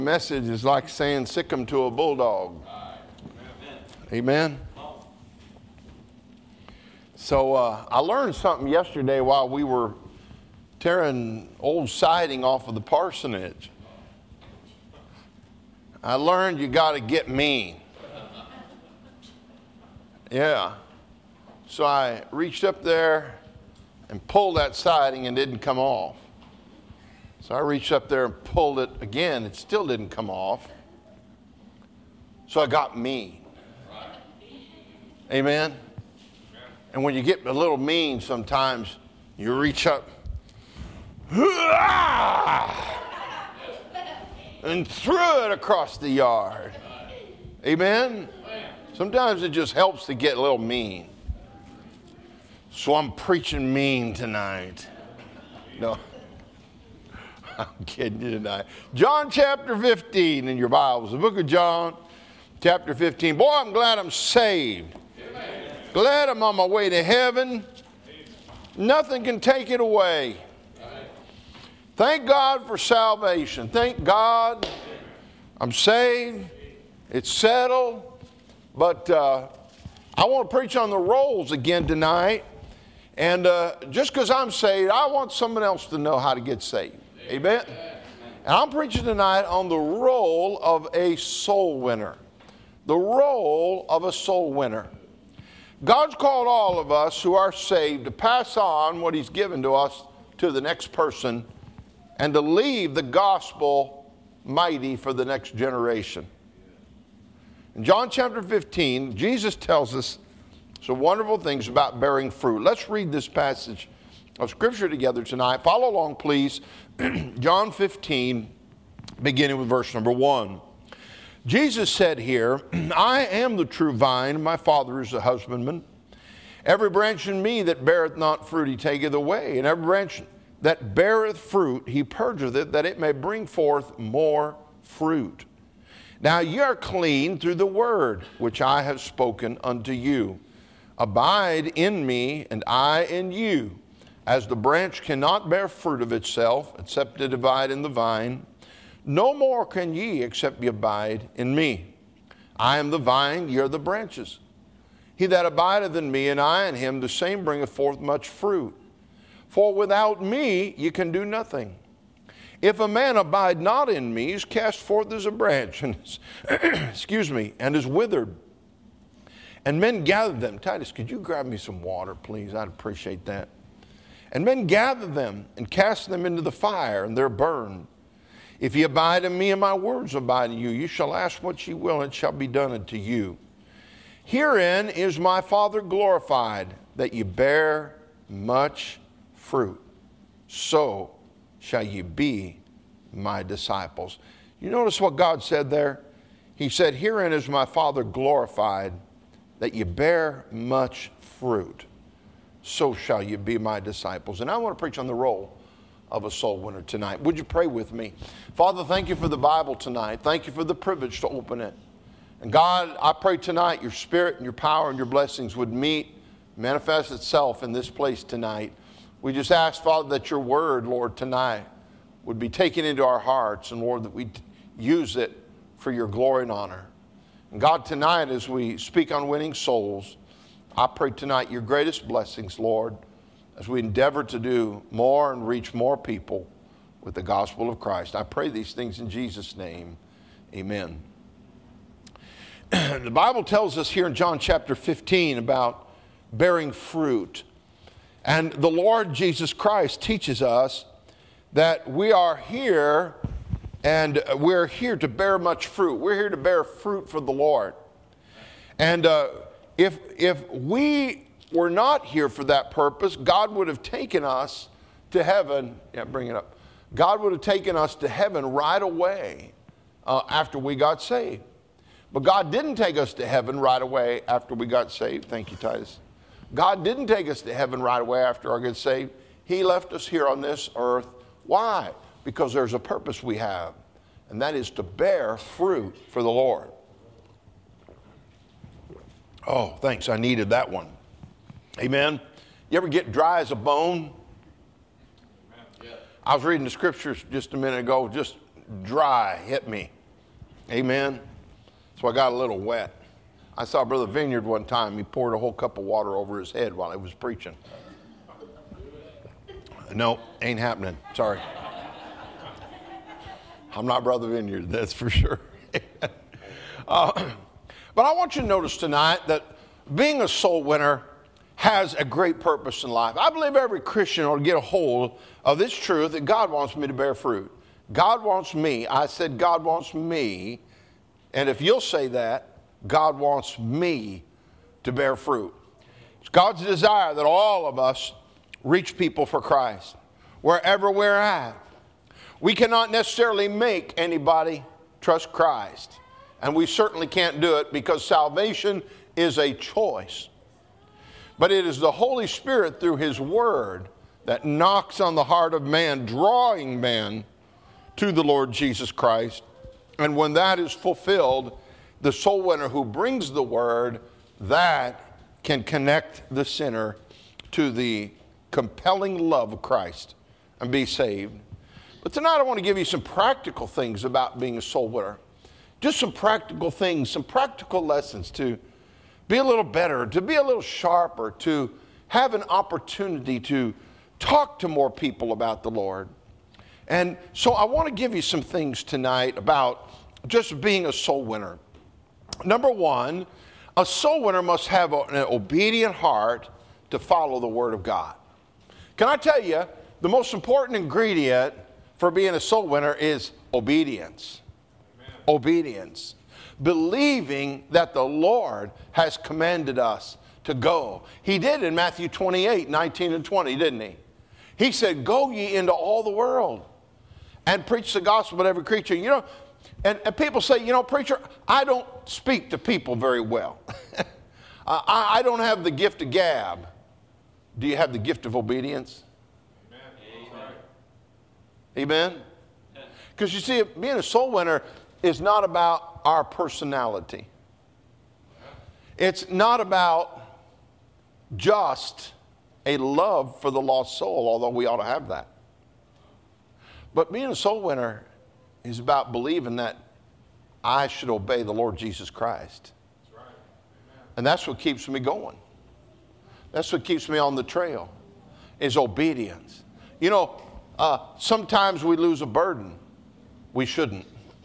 Message is like saying sick 'em to a bulldog. Amen. So I learned something yesterday while we were tearing old siding off of the parsonage. I learned you got to get mean. Yeah. So I reached up there and pulled that siding and it didn't come off. So I reached up there and pulled it again. It still didn't come off. So I got mean. Amen. And when you get a little mean, sometimes you reach up and threw it across the yard. Amen. Sometimes it just helps to get a little mean. So I'm preaching mean tonight. No. I'm kidding you tonight. John chapter 15 in your Bibles. The book of John chapter 15. Boy, I'm glad I'm saved. Amen. Glad I'm on my way to heaven. Nothing can take it away. Thank God for salvation. Thank God I'm saved. It's settled. But I want to preach on the roles again tonight. And just because I'm saved, I want someone else to know how to get saved. Amen. And I'm preaching tonight on the role of a soul winner. The role of a soul winner. God's called all of us who are saved to pass on what He's given to us to the next person and to leave the gospel mighty for the next generation. In John chapter 15, Jesus tells us some wonderful things about bearing fruit. Let's read this passage of Scripture together tonight. Follow along, please. John 15, beginning with verse number 1. Jesus said here, I am the true vine, and my Father is the husbandman. Every branch in me that beareth not fruit, He taketh away. And every branch that beareth fruit, He purgeth it, that it may bring forth more fruit. Now ye are clean through the word which I have spoken unto you. Abide in me, and I in you. As the branch cannot bear fruit of itself, except it abide in the vine, no more can ye, except ye abide in me. I am the vine, ye are the branches. He that abideth in me, and I in him, the same bringeth forth much fruit. For without me ye can do nothing. If a man abide not in me, he is cast forth as a branch, and is, and is withered. And men gather them. Titus, could you grab me some water, please? I'd appreciate that. And men gather them and cast them into the fire, and they're burned. If ye abide in me, and my words abide in you, you shall ask what ye will, and it shall be done unto you. Herein is my Father glorified, that ye bear much fruit. So shall ye be my disciples. You notice what God said there? He said, herein is my Father glorified, that ye bear much fruit. So shall you be my disciples. And I want to preach on the role of a soul winner tonight. Would you pray with me? Father, thank you for the Bible tonight. Thank you for the privilege to open it. And God, I pray tonight your Spirit and your power and your blessings would manifest itself in this place tonight. We just ask, Father, that your word, Lord, tonight would be taken into our hearts, and Lord, that we use it for your glory and honor. And God, tonight as we speak on winning souls, I pray tonight your greatest blessings, Lord, as we endeavor to do more and reach more people with the gospel of Christ. I pray these things in Jesus' name. Amen. The Bible tells us here in John chapter 15 about bearing fruit. And the Lord Jesus Christ teaches us that we are here, and we're here to bear much fruit. We're here to bear fruit for the Lord. And if we were not here for that purpose, God would have taken us to heaven. Yeah, bring it up. God would have taken us to heaven right away after we got saved. But God didn't take us to heaven right away after we got saved. Thank you, Titus. God didn't take us to heaven right away after I got saved. He left us here on this earth. Why? Because there's a purpose we have, and that is to bear fruit for the Lord. Oh, thanks. I needed that one. Amen. You ever get dry as a bone? I was reading the scriptures just a minute ago, just dry hit me. Amen. So I got a little wet. I saw Brother Vineyard one time. He poured a whole cup of water over his head while he was preaching. No, ain't happening. Sorry. I'm not Brother Vineyard, that's for sure. But I want you to notice tonight that being a soul winner has a great purpose in life. I believe every Christian ought to get a hold of this truth that God wants me to bear fruit. God wants me. I said God wants me. And if you'll say that, God wants me to bear fruit. It's God's desire that all of us reach people for Christ wherever we're at. We cannot necessarily make anybody trust Christ. And we certainly can't do it because salvation is a choice. But it is the Holy Spirit through His Word that knocks on the heart of man, drawing man to the Lord Jesus Christ. And when that is fulfilled, the soul winner who brings the Word, that can connect the sinner to the compelling love of Christ and be saved. But tonight I want to give you some practical things about being a soul winner. Just some practical things, some practical lessons to be a little better, to be a little sharper, to have an opportunity to talk to more people about the Lord. And so I want to give you some things tonight about just being a soul winner. Number one, a soul winner must have an obedient heart to follow the Word of God. Can I tell you, the most important ingredient for being a soul winner is obedience. Obedience. Believing that the Lord has commanded us to go. He did in Matthew 28, 19 and 20, didn't he? He said, go ye into all the world and preach the gospel to every creature. You know, and people say, you know, preacher, I don't speak to people very well. I don't have the gift of gab. Do you have the gift of obedience? Amen. Amen? Because you see, being a soul winner is not about our personality. It's not about just a love for the lost soul, although we ought to have that. But being a soul winner is about believing that I should obey the Lord Jesus Christ. That's right. And that's what keeps me going. That's what keeps me on the trail, is obedience. You know, sometimes we lose a burden. We shouldn't.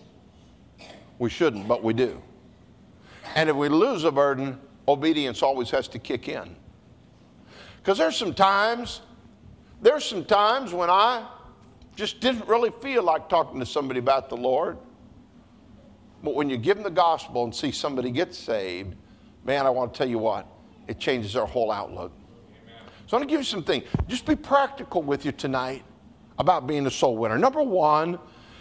We shouldn't, but we do. And if we lose a burden, obedience always has to kick in. Because there's some times when I just didn't really feel like talking to somebody about the Lord. But when you give them the gospel and see somebody get saved, man, I want to tell you what, it changes their whole outlook. Amen. So I'm going to give you some things. Just be practical with you tonight about being a soul winner. Number one,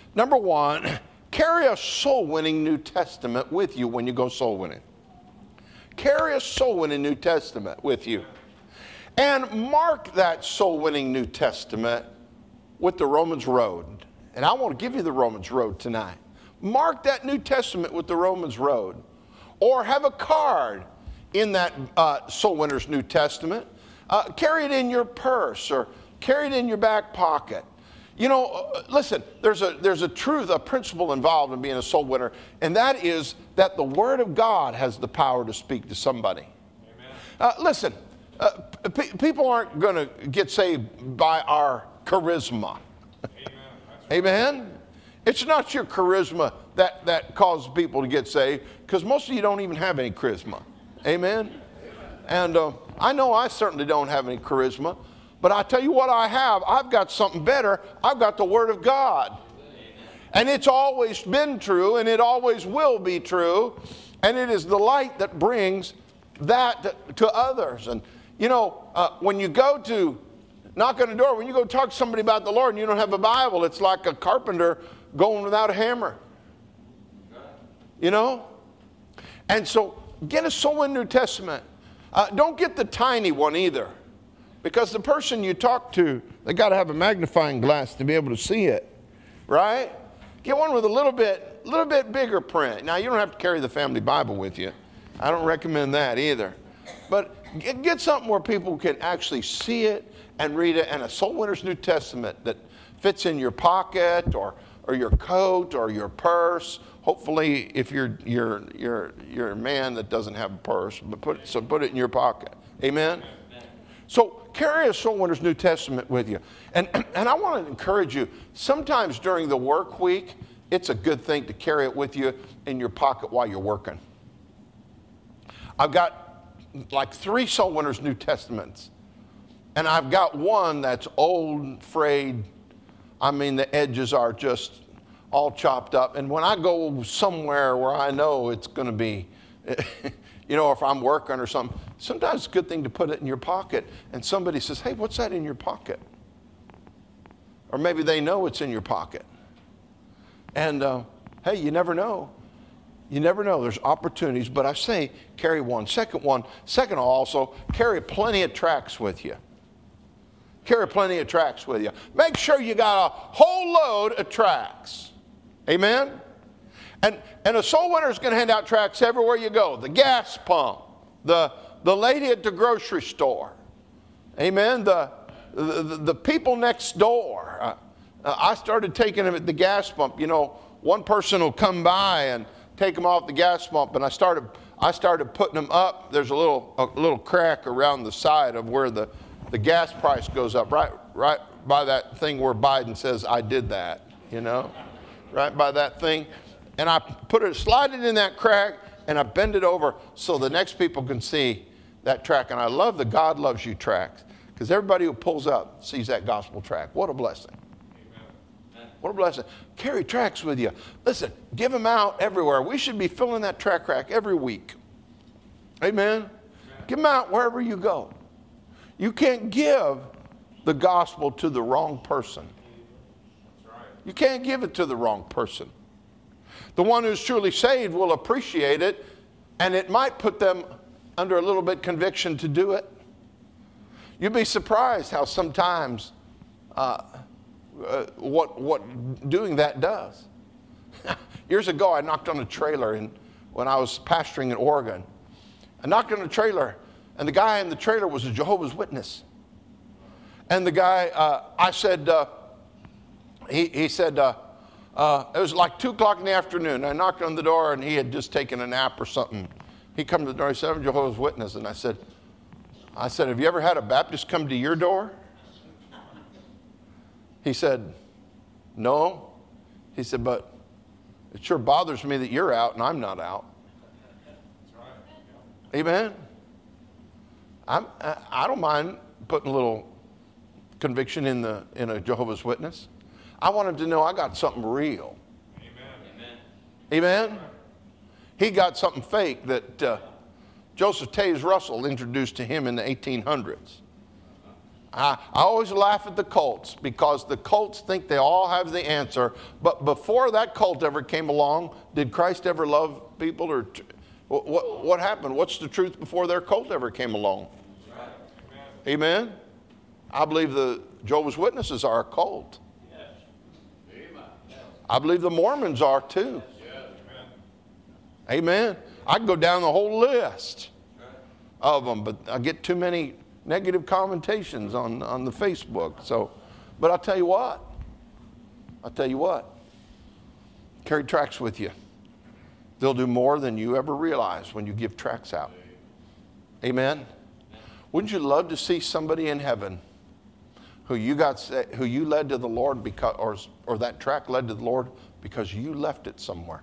carry a soul-winning New Testament with you when you go soul winning. Carry a soul-winning New Testament with you. And mark that soul-winning New Testament with the Romans Road. And I want to give you the Romans Road tonight. Mark that New Testament with the Romans Road. Or have a card in that soul winner's New Testament. Carry it in your purse or carry it in your back pocket. You know, listen, there's a truth, a principle involved in being a soul winner, and that is that the Word of God has the power to speak to somebody. Listen, people aren't going to get saved by our charisma. Amen? It's not your charisma that causes people to get saved, because most of you don't even have any charisma. Amen? And I know I certainly don't have any charisma. But I tell you what I have. I've got something better. I've got the Word of God. And it's always been true, and it always will be true. And it is the light that brings that to others. And, you know, when you go to knock on the door, when you go talk to somebody about the Lord and you don't have a Bible, it's like a carpenter going without a hammer. You know? And so get a soul in New Testament. Don't get the tiny one either. Because the person you talk to, they got to have a magnifying glass to be able to see it, right? Get one with a little bit bigger print. Now, you don't have to carry the family Bible with you. I don't recommend that either. But get something where people can actually see it and read it, and a soul winner's New Testament that fits in your pocket or your coat or your purse. Hopefully, if you're a man that doesn't have a purse, but put it in your pocket. Amen? So carry a Soul Winners New Testament with you. And I want to encourage you, sometimes during the work week, it's a good thing to carry it with you in your pocket while you're working. I've got like 3 Soul Winners New Testaments. And I've got one that's old, frayed. I mean, the edges are just all chopped up. And when I go somewhere where I know it's going to be, if I'm working or something, sometimes it's a good thing to put it in your pocket. And somebody says, hey, what's that in your pocket? Or maybe they know it's in your pocket. And, hey, you never know. You never know. There's opportunities. But I say carry one. Second, also, carry plenty of tracts with you. Carry plenty of tracts with you. Make sure you got a whole load of tracts. Amen? And a soul winner is going to hand out tracts everywhere you go. The gas pump. The lady at the grocery store. Amen? The people next door. I started taking them at the gas pump. One person will come by and take them off the gas pump, and I started putting them up. There's a little crack around the side of where the gas price goes up, right by that thing where Biden says, I did that, right by that thing. And I slide it in that crack, and I bend it over so the next people can see that track. And I love the God Loves You tracks, because everybody who pulls up sees that gospel track. What a blessing. Amen. What a blessing. Carry tracks with you. Listen, give them out everywhere. We should be filling that track rack every week. Amen. Amen. Give them out wherever you go. You can't give the gospel to the wrong person. That's right. You can't give it to the wrong person. The one who's truly saved will appreciate it, and it might put them under a little bit conviction to do it. You'd be surprised how sometimes what doing that does. Years ago, I knocked on a trailer when I was pastoring in Oregon. I knocked on a trailer, and the guy in the trailer was a Jehovah's Witness. And the guy, I said, he said, it was like 2 o'clock in the afternoon. I knocked on the door, and he had just taken a nap or something. He come to the door, he said, I'm a Jehovah's Witness. And I said, have you ever had a Baptist come to your door? He said, no. He said, but it sure bothers me that you're out and I'm not out. That's right. Amen. I don't mind putting a little conviction in a Jehovah's Witness. I want him to know I got something real. Amen. Amen. He got something fake that Joseph Taze Russell introduced to him in the 1800s. I always laugh at the cults because the cults think they all have the answer. But before that cult ever came along, did Christ ever love people? Or what happened? What's the truth before their cult ever came along? Right. Amen? I believe the Jehovah's Witnesses are a cult. Yes. I believe the Mormons are too. Yes. Amen. I can go down the whole list of them, but I get too many negative commentations on the Facebook. So, but I'll tell you what. Carry tracts with you. They'll do more than you ever realize when you give tracts out. Amen. Wouldn't you love to see somebody in heaven who you led to the Lord because, or that tract led to the Lord because you left it somewhere?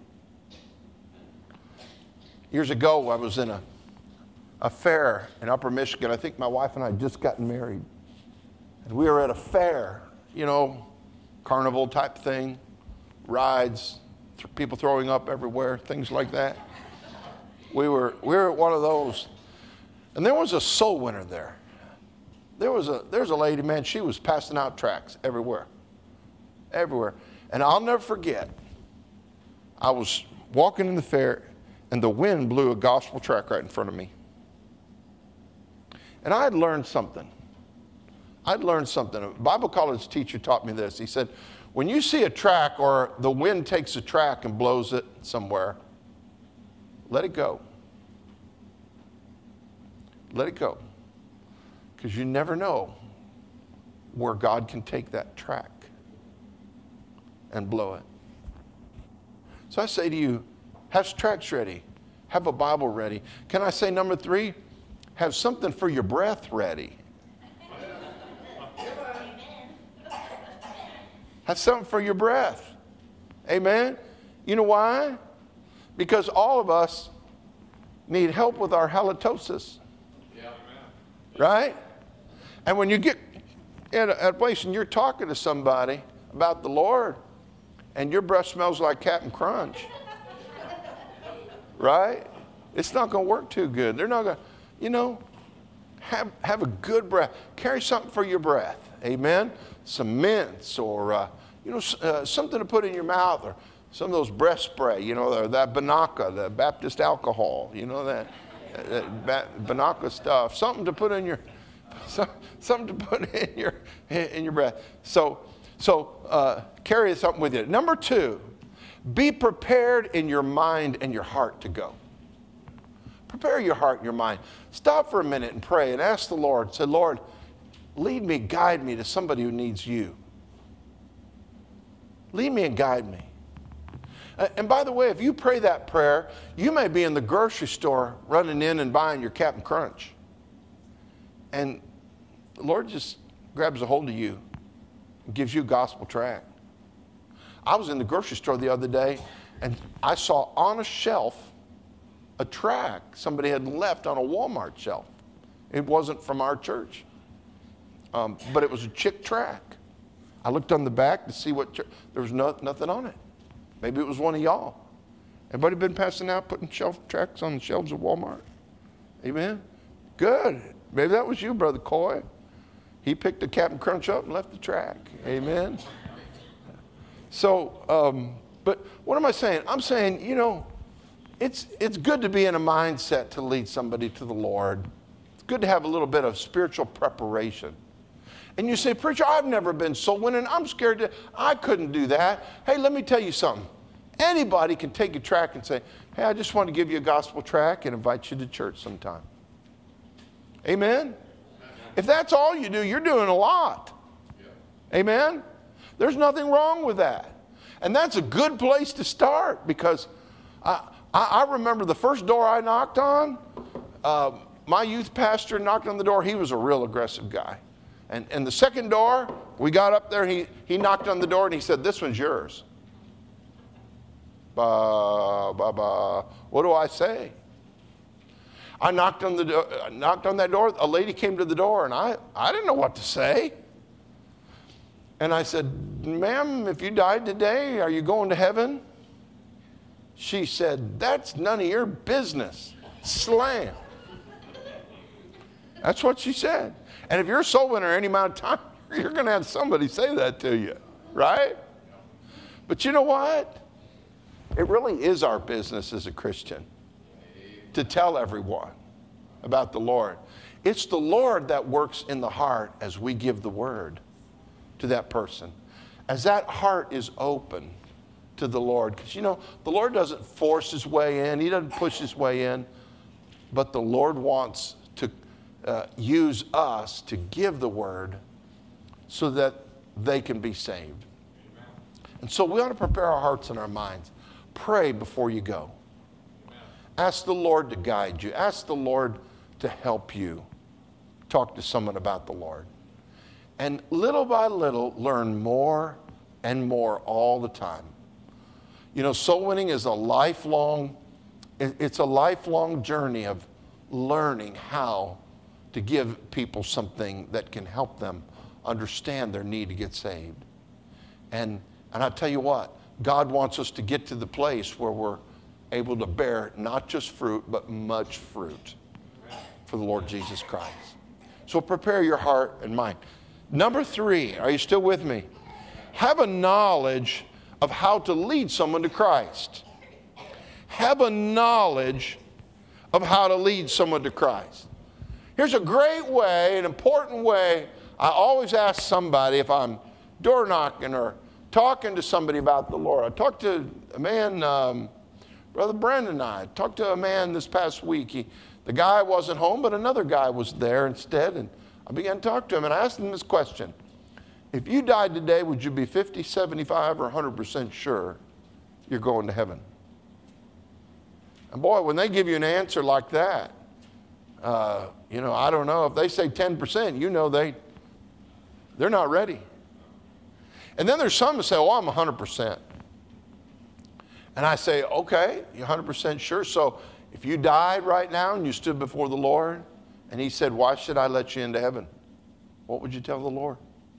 Years ago, I was in a fair in Upper Michigan. I think my wife and I had just gotten married. And we were at a fair, carnival type thing, rides, people throwing up everywhere, things like that. We were at one of those. And there was a soul winner there. There's a lady, man, she was passing out tracts everywhere. Everywhere. And I'll never forget, I was walking in the fair, and the wind blew a gospel tract right in front of me. And I had learned something. A Bible college teacher taught me this. He said, when you see a tract or the wind takes a tract and blows it somewhere, let it go. Let it go. Because you never know where God can take that tract. and blow it. So I say to you, have tracts ready. Have a Bible ready. Can I say number 3? Have something for your breath ready. Have something for your breath. Amen? You know why? Because all of us need help with our halitosis. Right? And when you get in a place and you're talking to somebody about the Lord and your breath smells like Captain Crunch, right? It's not going to work too good. They're not going to, have a good breath. Carry something for your breath. Amen? Some mints or, something to put in your mouth, or some of those breath spray, that Binaca, the Baptist alcohol, that Binaca stuff. Something to put in your breath. So carry something with you. Number 2, be prepared in your mind and your heart to go. Prepare your heart and your mind. Stop for a minute and pray and ask the Lord. Say, Lord, lead me, guide me to somebody who needs you. Lead me and guide me. And by the way, if you pray that prayer, you may be in the grocery store running in and buying your Captain Crunch. And the Lord just grabs a hold of you and gives you a gospel tract. I was in the grocery store the other day, and I saw on a shelf a tract somebody had left on a Walmart shelf. It wasn't from our church, but it was a chick tract. I looked on the back to see there was nothing on it. Maybe it was one of y'all. Everybody been passing out, putting shelf tracts on the shelves of Walmart? Amen? Good. Maybe that was you, Brother Coy. He picked the Captain Crunch up and left the track. Amen? So, but what am I saying? I'm saying, it's good to be in a mindset to lead somebody to the Lord. It's good to have a little bit of spiritual preparation. And you say, preacher, I've never been soul winning. I'm scared I couldn't do that. Hey, let me tell you something. Anybody can take a tract and say, hey, I just want to give you a gospel tract and invite you to church sometime. Amen? If that's all you do, you're doing a lot. Amen? There's nothing wrong with that. And that's a good place to start, because I remember the first door I knocked on, my youth pastor knocked on the door. He was a real aggressive guy. And the second door, we got up there, and he knocked on the door, and he said, this one's yours. What do I say? I knocked on that door. A lady came to the door, and I didn't know what to say. And I said, ma'am, if you died today, are you going to heaven? She said, that's none of your business. Slam. That's what she said. And if you're a soul winner any amount of time, you're going to have somebody say that to you, right? But you know what? It really is our business as a Christian to tell everyone about the Lord. It's the Lord that works in the heart as we give the word to that person. As that heart is open to the Lord. Because, the Lord doesn't force his way in. He doesn't push his way in. But the Lord wants to use us to give the word so that they can be saved. And so we ought to prepare our hearts and our minds. Pray before you go. Ask the Lord to guide you. Ask the Lord to help you talk to someone about the Lord. And little by little, learn more and more all the time. Soul winning is a lifelong journey of learning how to give people something that can help them understand their need to get saved. And I tell you what, God wants us to get to the place where we're able to bear not just fruit, but much fruit for the Lord Jesus Christ. So prepare your heart and mind. Number 3, are you still with me? Have a knowledge of how to lead someone to Christ. Have a knowledge of how to lead someone to Christ. Here's a great way, an important way. I always ask somebody if I'm door knocking or talking to somebody about the Lord. I talked to a man, Brother Brandon and I talked to a man this past week. The guy wasn't home, but another guy was there instead. And I began to talk to him, and I asked him this question. if you died today, would you be 50, 75, or 100% sure you're going to heaven? And boy, when they give you an answer like that, I don't know. If they say 10%, you know they're not ready. And then there's some that say, oh, I'm 100%. And I say, okay, you're 100% sure. So if you died right now and you stood before the Lord and he said, why should I let you into heaven? What would you tell the Lord?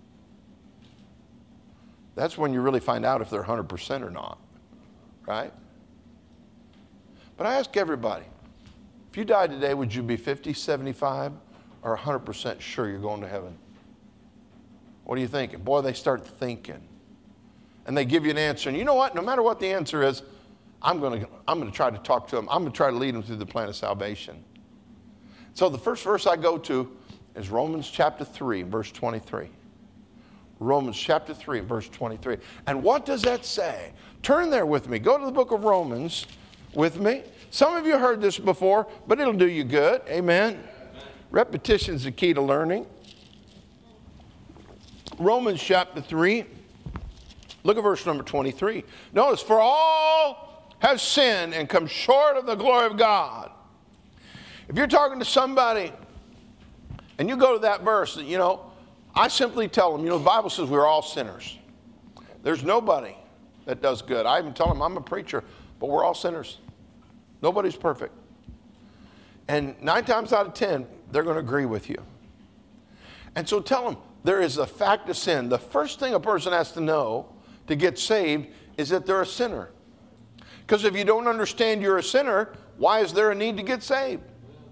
That's when you really find out if they're 100% or not, right? But I ask everybody, if you died today, would you be 50, 75, or 100% sure you're going to heaven? What are you thinking? Boy, they start thinking. And they give you an answer. And you know what? No matter what the answer is, I'm going to try to talk to them. I'm going to try to lead them through the plan of salvation. So the first verse I go to is Romans chapter 3, verse 23. Romans chapter 3, verse 23. And what does that say? Turn there with me. Go to the book of Romans with me. Some of you heard this before, but it'll do you good. Amen. Repetition is the key to learning. Romans chapter 3. Look at verse number 23. Notice, for all have sinned and come short of the glory of God. If you're talking to somebody and you go to that verse, I simply tell them, the Bible says we're all sinners. There's nobody that does good. I even tell them I'm a preacher, but we're all sinners. Nobody's perfect. And 9 times out of 10, they're going to agree with you. And so tell them there is a fact of sin. The first thing a person has to know to get saved is that they're a sinner. Because if you don't understand you're a sinner, why is there a need to get saved?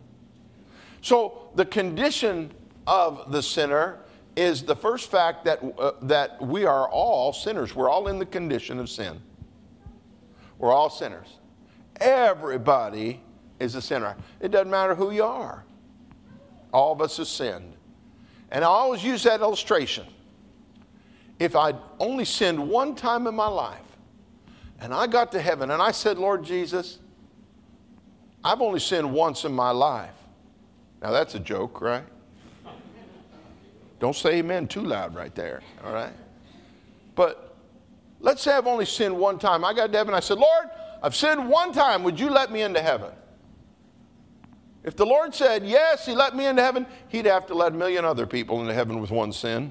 So the condition of the sinner is the first fact that we are all sinners. We're all in the condition of sin. We're all sinners. Everybody is a sinner. It doesn't matter who you are. All of us have sinned. And I always use that illustration. If I'd only sinned one time in my life, and I got to heaven, and I said, Lord Jesus, I've only sinned once in my life. Now that's a joke, right? Don't say amen too loud right there, all right? But let's say I've only sinned one time. I got to heaven, I said, Lord, I've sinned one time. Would you let me into heaven? If the Lord said, yes, he let me into heaven, he'd have to let 1 million other people into heaven with one sin.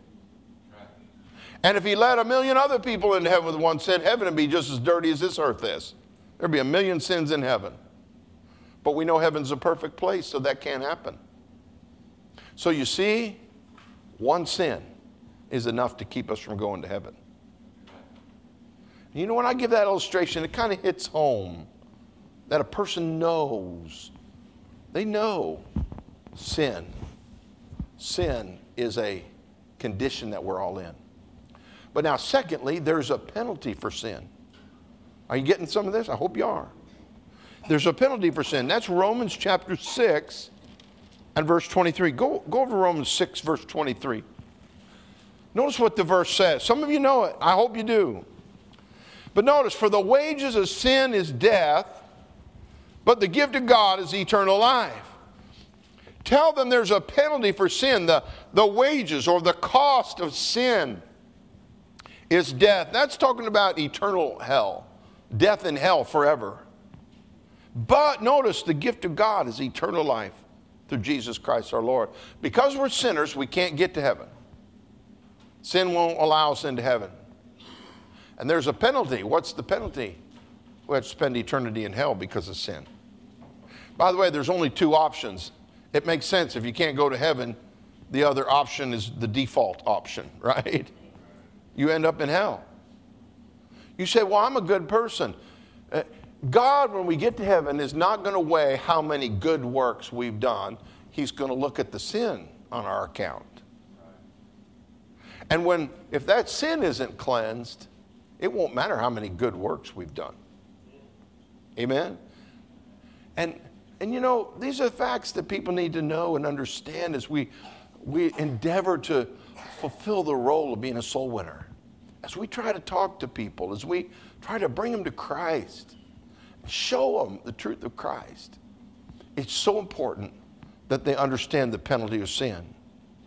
And if he let 1 million other people into heaven with one sin, heaven would be just as dirty as this earth is. There'd be 1 million sins in heaven. But we know heaven's a perfect place, so that can't happen. So you see, one sin is enough to keep us from going to heaven. You know, when I give that illustration, it kind of hits home that a person knows. They know sin. Sin is a condition that we're all in. But now, secondly, there's a penalty for sin. Are you getting some of this? I hope you are. There's a penalty for sin. That's Romans chapter 6 and verse 23. Go over Romans 6, verse 23. Notice what the verse says. Some of you know it. I hope you do. But notice, for the wages of sin is death, but the gift of God is eternal life. Tell them there's a penalty for sin. The wages or the cost of sin is death. That's talking about eternal hell. Death in hell forever. But notice the gift of God is eternal life through Jesus Christ our Lord. Because we're sinners, we can't get to heaven. Sin won't allow us into heaven. And there's a penalty. What's the penalty? We have to spend eternity in hell because of sin. By the way, there's only 2 options. It makes sense. If you can't go to heaven, the other option is the default option, right? You end up in hell. You say, well, I'm a good person. God, when we get to heaven, is not going to weigh how many good works we've done. He's going to look at the sin on our account. And if that sin isn't cleansed, it won't matter how many good works we've done. Amen? And you know, these are facts that people need to know and understand as we endeavor to fulfill the role of being a soul winner. As we try to talk to people, as we try to bring them to Christ, show them the truth of Christ. It's so important that they understand the penalty of sin.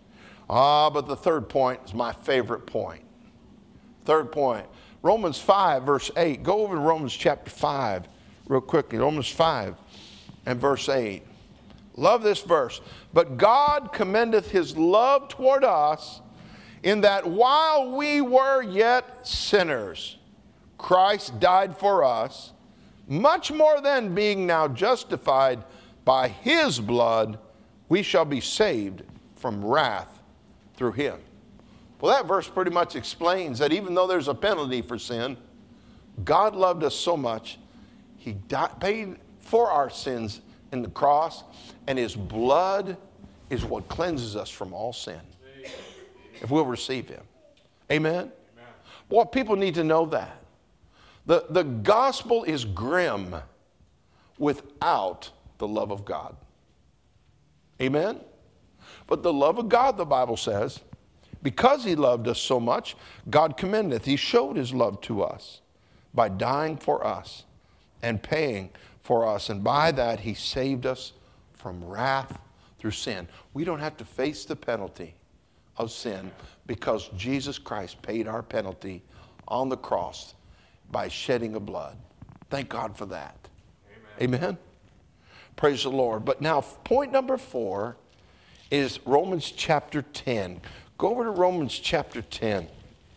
But the third point is my favorite point. Third point. Romans 5, verse 8. Go over to Romans chapter 5 real quickly. Romans 5 and verse 8. Love this verse. But God commendeth his love toward us in that while we were yet sinners, Christ died for us. Much more than being now justified by his blood, we shall be saved from wrath through him. Well, that verse pretty much explains that even though there's a penalty for sin, God loved us so much, he paid for our sins in the cross, and his blood is what cleanses us from all sin, if we'll receive him. Amen? Amen. Well, people need to know that. The gospel is grim without the love of God. Amen? But the love of God, the Bible says, because he loved us so much, God commendeth. He showed his love to us by dying for us and paying for us. And by that, he saved us from wrath through sin. We don't have to face the penalty of sin because Jesus Christ paid our penalty on the cross by shedding of blood. Thank God for that. Amen. Amen? Praise the Lord. But now, point number 4 is Romans chapter 10. Go over to Romans chapter 10.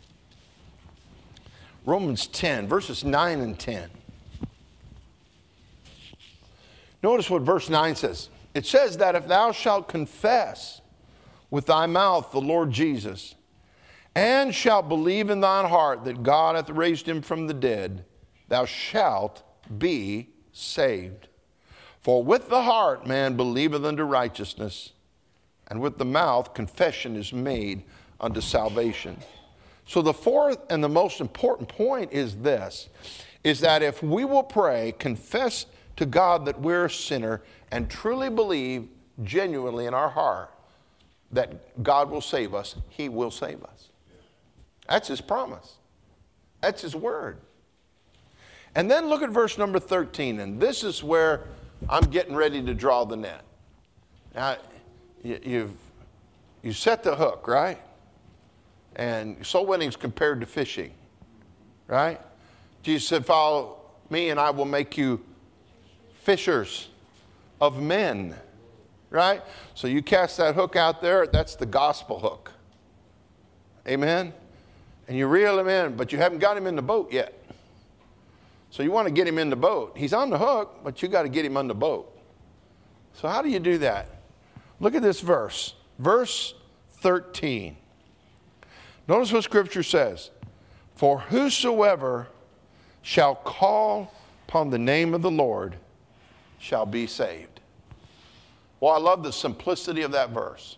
Romans 10, verses 9 and 10. Notice what verse 9 says. It says that if thou shalt confess with thy mouth the Lord Jesus, and shalt believe in thine heart that God hath raised him from the dead, thou shalt be saved. For with the heart man believeth unto righteousness, and with the mouth confession is made unto salvation. So the fourth and the most important point is this, is that if we will pray, confess to God that we're a sinner, and truly believe genuinely in our heart that God will save us, he will save us. That's his promise. That's his word. And then look at verse number 13, and this is where I'm getting ready to draw the net. Now, you set the hook, right? And soul winning is compared to fishing, right? Jesus said, follow me and I will make you fishers of men, right? So you cast that hook out there, that's the gospel hook. Amen? And you reel him in, but you haven't got him in the boat yet. So you want to get him in the boat. He's on the hook, but you got to get him on the boat. So how do you do that? Look at this verse. Verse 13. Notice what Scripture says. For whosoever shall call upon the name of the Lord shall be saved. Well, I love the simplicity of that verse.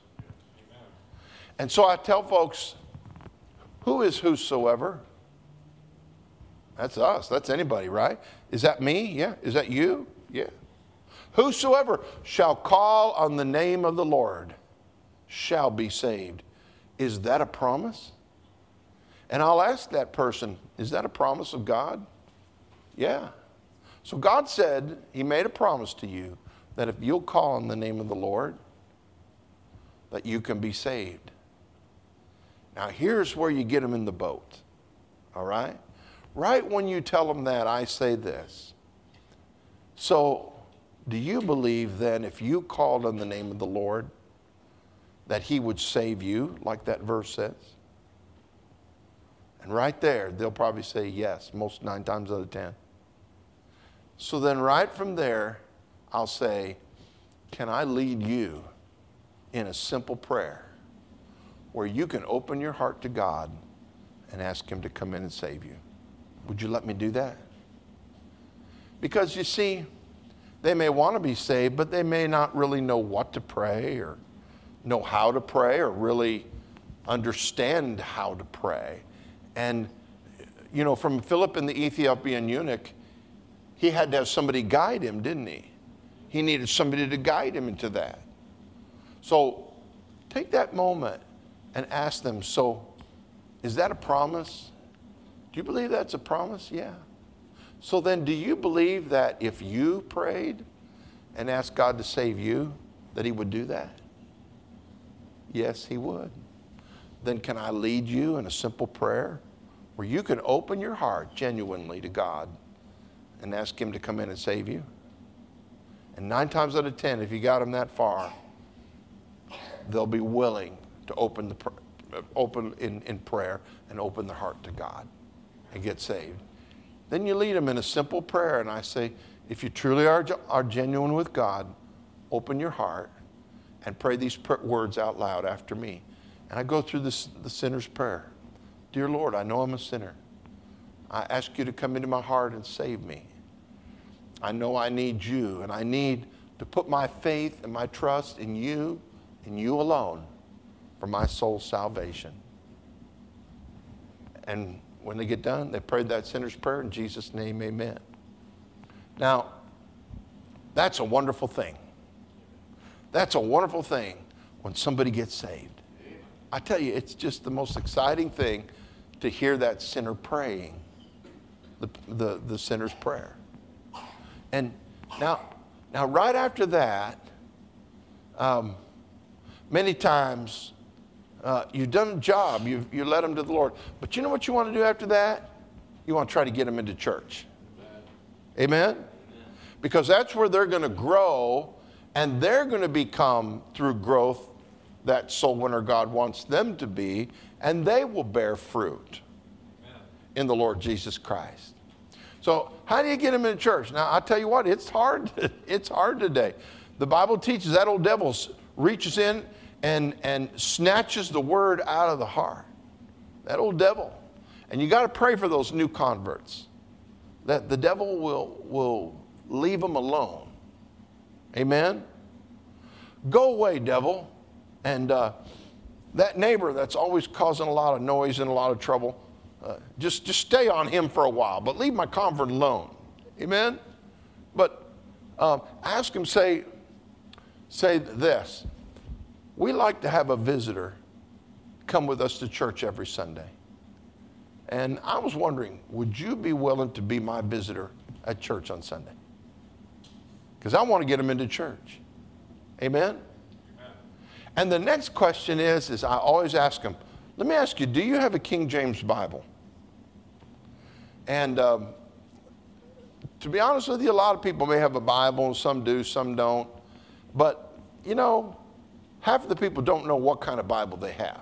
And so I tell folks, who is whosoever? That's us. That's anybody, right? Is that me? Yeah. Is that you? Yeah. Whosoever shall call on the name of the Lord shall be saved. Is that a promise? And I'll ask that person, is that a promise of God? Yeah. So God said, he made a promise to you that if you'll call on the name of the Lord, that you can be saved. Now here's where you get them in the boat. All right? Right when you tell them that, I say this. So, do you believe then if you called on the name of the Lord that he would save you, like that verse says? And right there, they'll probably say yes, most 9 times out of 10. So then right from there, I'll say, can I lead you in a simple prayer where you can open your heart to God and ask him to come in and save you? Would you let me do that? Because you see, they may want to be saved, but they may not really know what to pray or know how to pray or really understand how to pray. And, you know, from Philip and the Ethiopian eunuch, he had to have somebody guide him, didn't he? He needed somebody to guide him into that. So take that moment and ask them, so is that a promise? Do you believe that's a promise? Yeah. So then do you believe that if you prayed and asked God to save you, that he would do that? Yes, he would. Then can I lead you in a simple prayer where you can open your heart genuinely to God and ask him to come in and save you? And 9 times out of 10, if you got them that far, they'll be willing to open in prayer and open their heart to God and get saved. Then you lead them in a simple prayer, and I say, if you truly are genuine with God, open your heart and pray these words out loud after me. And I go through the sinner's prayer. Dear Lord, I know I'm a sinner. I ask you to come into my heart and save me. I know I need you, and I need to put my faith and my trust in you and you alone for my soul's salvation. And when they get done, they prayed that sinner's prayer in Jesus' name, amen. Now, that's a wonderful thing. That's a wonderful thing when somebody gets saved. I tell you, it's just the most exciting thing to hear that sinner praying the sinner's prayer. And now right after that, many times you've done a job, you led them to the Lord. But you know what you want to do after that? You want to try to get them into church. Amen? Because that's where they're going to grow, and they're going to become, through growth, that soul winner God wants them to be, and they will bear fruit in the Lord Jesus Christ. So how do you get them in church? Now, I'll tell you what, it's hard. It's hard today. The Bible teaches that old devil reaches in and snatches the word out of the heart. That old devil. And you got to pray for those new converts, that the devil will leave them alone. Amen? Go away, devil. And that neighbor that's always causing a lot of noise and a lot of trouble, just stay on him for a while, but leave my convert alone. Amen? But ask him, say this. We like to have a visitor come with us to church every Sunday. And I was wondering, would you be willing to be my visitor at church on Sunday? Because I want to get them into church. Amen? And the next question is I always ask them, let me ask you, do you have a King James Bible? And to be honest with you, a lot of people may have a Bible, and some do, some don't. But, you know, half of the people don't know what kind of Bible they have.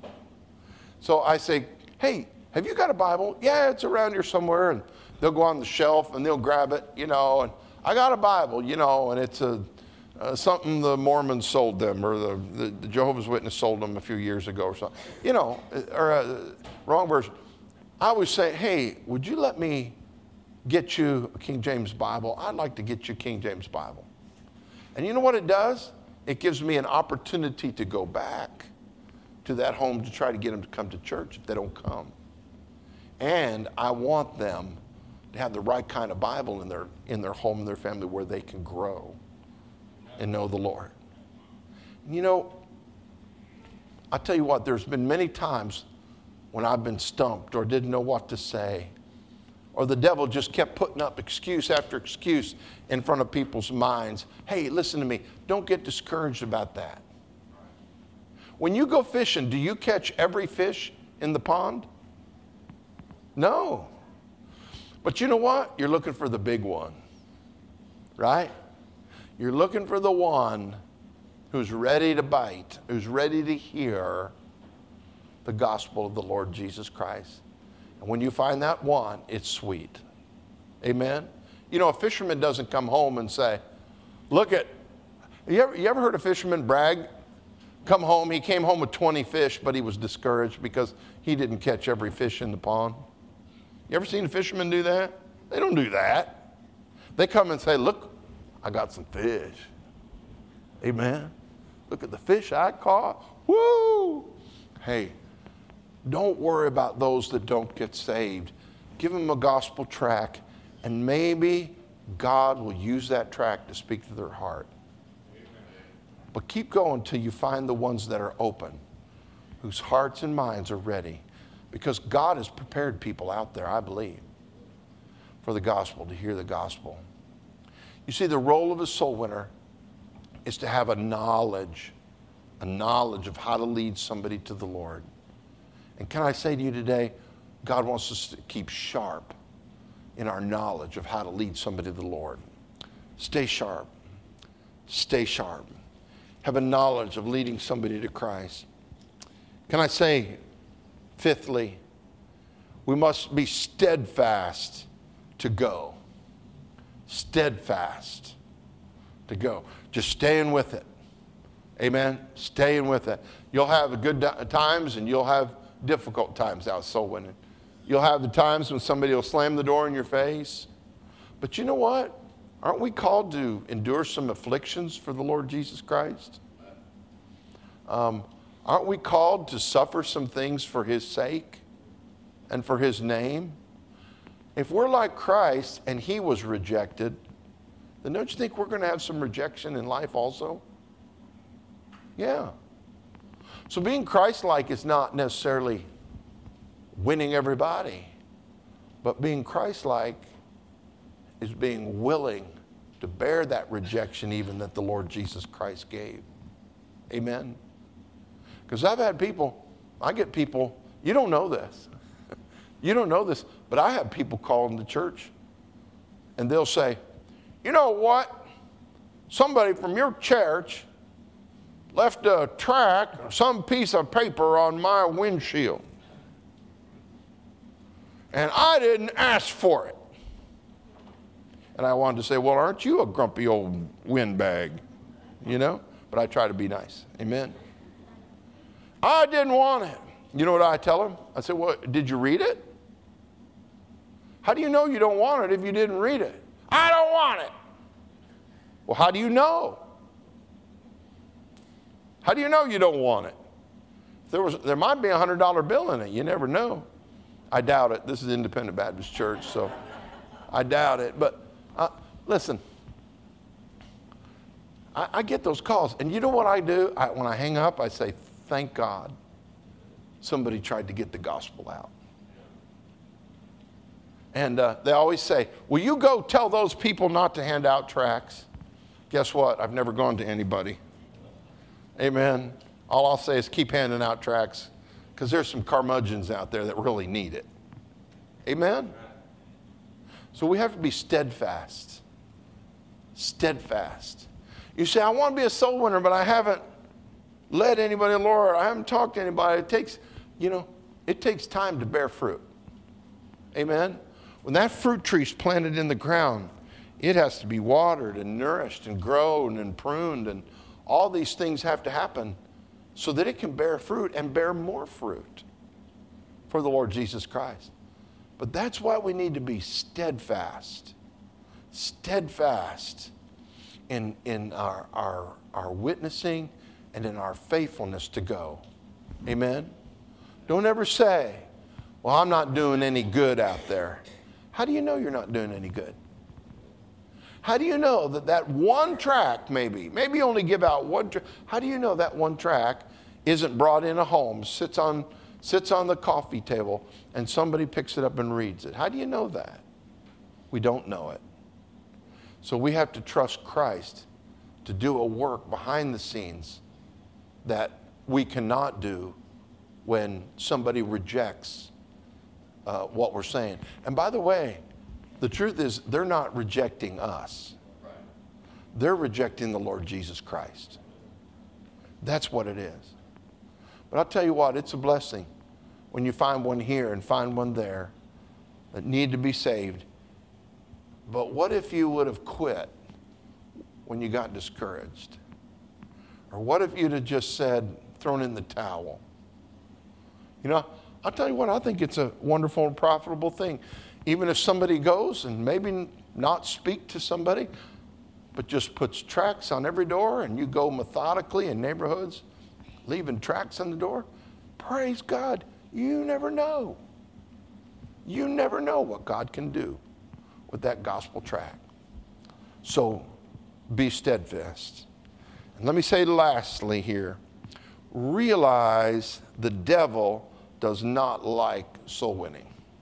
So I say, hey, have you got a Bible? Yeah, it's around here somewhere. And they'll go on the shelf and they'll grab it, you know, and I got a Bible, you know, and it's something the Mormons sold them, or the Jehovah's Witness sold them a few years ago or something, you know, or wrong version. I always say, hey, would you let me get you a King James Bible? I'd like to get you a King James Bible. And you know what it does? It gives me an opportunity to go back to that home to try to get them to come to church if they don't come. And I want them to have the right kind of Bible in their home and their family where they can grow and know the Lord. And you know, I'll tell you what, there's been many times when I've been stumped or didn't know what to say, or the devil just kept putting up excuse after excuse in front of people's minds. Hey, listen to me, don't get discouraged about that. When you go fishing, do you catch every fish in the pond? No. But you know what? You're looking for the big one, right? You're looking for the one who's ready to bite, who's ready to hear the gospel of the Lord Jesus Christ. And when you find that one, it's sweet. Amen? You know, a fisherman doesn't come home and say, look at, you ever heard a fisherman brag? Come home, he came home with 20 fish, but he was discouraged because he didn't catch every fish in the pond. You ever seen a fisherman do that? They don't do that. They come and say, look, I got some fish. Amen. Look at the fish I caught. Woo! Hey, don't worry about those that don't get saved. Give them a gospel tract, and maybe God will use that tract to speak to their heart. But keep going till you find the ones that are open, whose hearts and minds are ready. Because God has prepared people out there, I believe, for the gospel, to hear the gospel. You see, the role of a soul winner is to have a knowledge a knowledge of how to lead somebody to the Lord. And can I say to you today, God wants us to keep sharp in our knowledge of how to lead somebody to the Lord. Stay sharp. Stay sharp. Have a knowledge of leading somebody to Christ. Can I say, fifthly, we must be steadfast to go. Steadfast to go. Just staying with it. Amen? Staying with it. You'll have good times and you'll have difficult times out soul winning. You'll have the times when somebody will slam the door in your face. But you know what? Aren't we called to endure some afflictions for the Lord Jesus Christ? Aren't we called to suffer some things for His sake and for His name? If we're like Christ and He was rejected, then don't you think we're going to have some rejection in life also? Yeah. So being Christ-like is not necessarily winning everybody, but being Christ-like is being willing to bear that rejection even that the Lord Jesus Christ gave. Amen? Because I've had people, I get people, you don't know this. You don't know this, but I have people call in the church and they'll say, you know what? Somebody from your church left a tract, some piece of paper on my windshield. And I didn't ask for it. And I wanted to say, well, aren't you a grumpy old windbag? You know? But I try to be nice. Amen? I didn't want it. You know what I tell them? I said, well, did you read it? How do you know you don't want it if you didn't read it? I don't want it. Well, how do you know? How do you know you don't want it? There might be a $100 bill in it. You never know. I doubt it. This is Independent Baptist Church, so I doubt it. But listen, I get those calls. And you know what I do? When I hang up, I say, thank God somebody tried to get the gospel out. And they always say, will you go tell those people not to hand out tracts? Guess what? I've never gone to anybody. Amen. All I'll say is keep handing out tracts because there's some curmudgeons out there that really need it. Amen. So we have to be steadfast. Steadfast. You say, I want to be a soul winner, but I haven't led anybody to the Lord. I haven't talked to anybody. It takes time to bear fruit. Amen. When that fruit tree's planted in the ground, it has to be watered and nourished and grown and pruned, and all these things have to happen so that it can bear fruit and bear more fruit for the Lord Jesus Christ. But that's why we need to be steadfast. Steadfast in our witnessing and in our faithfulness to go. Amen? Don't ever say, well, I'm not doing any good out there. How do you know you're not doing any good? How do you know that one tract maybe only give out one tract? How do you know that one tract isn't brought in a home, sits on the coffee table, and somebody picks it up and reads it? How do you know that? We don't know it. So we have to trust Christ to do a work behind the scenes that we cannot do when somebody rejects what we're saying. And by the way, the truth is they're not rejecting us. They're rejecting the Lord Jesus Christ. That's what it is. But I'll tell you what, it's a blessing when you find one here and find one there that need to be saved. But what if you would have quit when you got discouraged? Or what if you'd have just said, thrown in the towel? You know, I'll tell you what, I think it's a wonderful and profitable thing. Even if somebody goes and maybe not speak to somebody, but just puts tracts on every door and you go methodically in neighborhoods, leaving tracts on the door, praise God, you never know. You never know what God can do with that gospel tract. So be steadfast. And let me say lastly here, realize the devil does not like soul winning.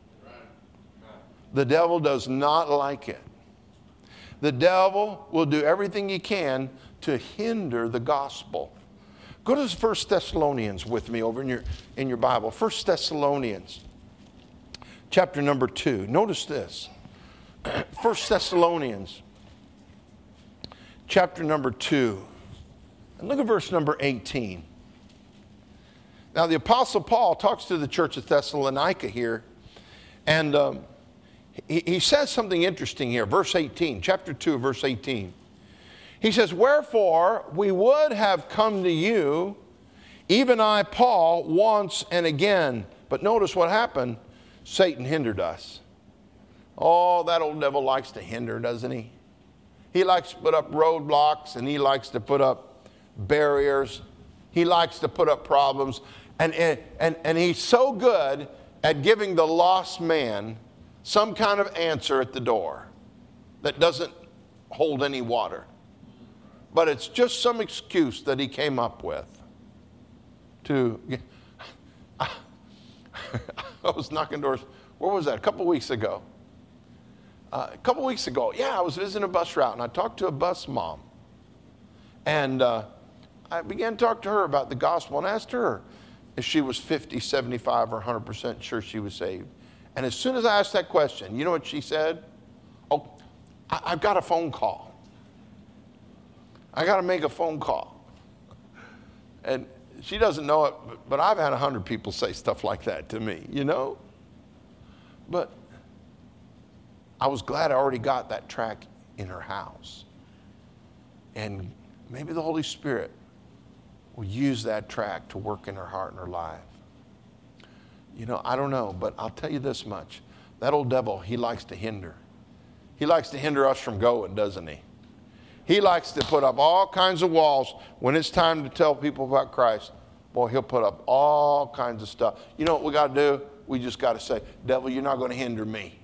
The devil does not like it. The devil will do everything he can to hinder the gospel. Go to 1 Thessalonians with me over in your Bible. 1 Thessalonians, chapter number 2. Notice this. 1 Thessalonians, chapter number 2. And look at verse number 18. Now, the Apostle Paul talks to the church of Thessalonica here, and he says something interesting here. Verse 18, chapter 2, verse 18. He says, wherefore we would have come to you, even I, Paul, once and again. But notice what happened. Satan hindered us. Oh, that old devil likes to hinder, doesn't he? He likes to put up roadblocks, and he likes to put up barriers. He likes to put up problems. And he's so good at giving the lost man some kind of answer at the door that doesn't hold any water. But it's just some excuse that he came up with to... I was knocking doors. Where was that? A couple weeks ago. Yeah, I was visiting a bus route, and I talked to a bus mom. And I began to talk to her about the gospel and asked her if she was 50, 75, or 100% sure she was saved. And as soon as I asked that question, you know what she said? Oh, I've got a phone call. I got to make a phone call. And she doesn't know it, but I've had 100 people say stuff like that to me, you know? But I was glad I already got that track in her house. And maybe the Holy Spirit will use that track to work in her heart and her life. You know, I don't know, but I'll tell you this much. That old devil, he likes to hinder. He likes to hinder us from going, doesn't he? He likes to put up all kinds of walls when it's time to tell people about Christ. Boy, he'll put up all kinds of stuff. You know what we got to do? We just got to say, devil, you're not going to hinder me.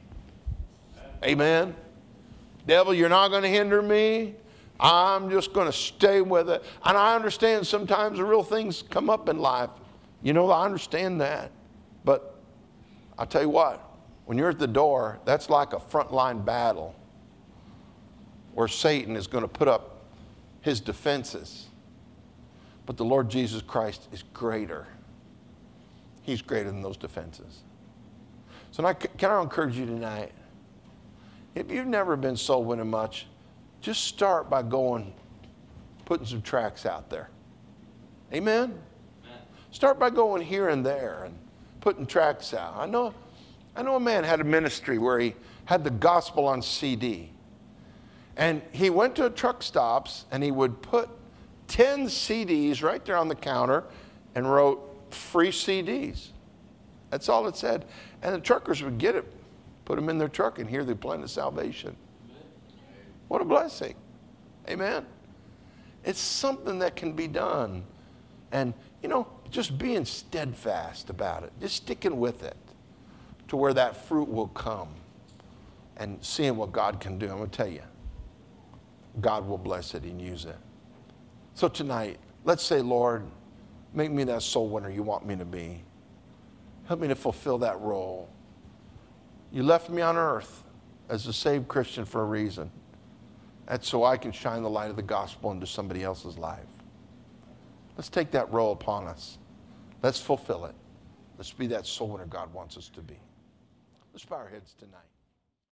Amen? Devil, you're not going to hinder me. I'm just going to stay with it. And I understand sometimes the real things come up in life. You know, I understand that. But I'll tell you what, when you're at the door, that's like a frontline battle where Satan is going to put up his defenses. But the Lord Jesus Christ is greater. He's greater than those defenses. So now, can I encourage you tonight? If you've never been soul winning much, just start by putting some tracks out there. Amen? Start by going here and there and putting tracks out. I know a man had a ministry where he had the gospel on CD. And he went to truck stops and he would put 10 CDs right there on the counter and wrote free CDs. That's all it said. And the truckers would get it, put them in their truck, and hear the plan of salvation. What a blessing. Amen. It's something that can be done. And, you know, just being steadfast about it, just sticking with it to where that fruit will come and seeing what God can do. I'm going to tell you, God will bless it and use it. So tonight, let's say, Lord, make me that soul winner you want me to be. Help me to fulfill that role. You left me on earth as a saved Christian for a reason. That's so I can shine the light of the gospel into somebody else's life. Let's take that role upon us. Let's fulfill it. Let's be that soul winner God wants us to be. Let's bow our heads tonight.